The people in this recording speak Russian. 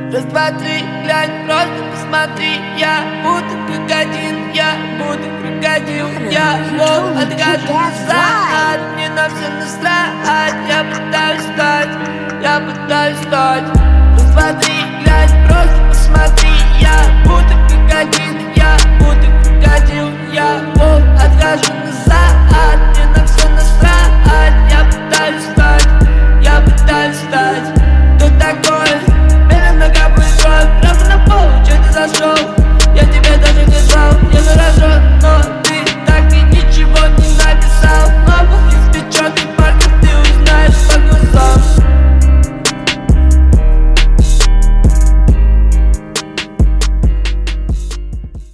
Раз, два, три, глянь, просто посмотри. Я буду как один, я буду крокодил. Я мог отказаться, мне на все насрать. Я пытаюсь встать, я пытаюсь встать.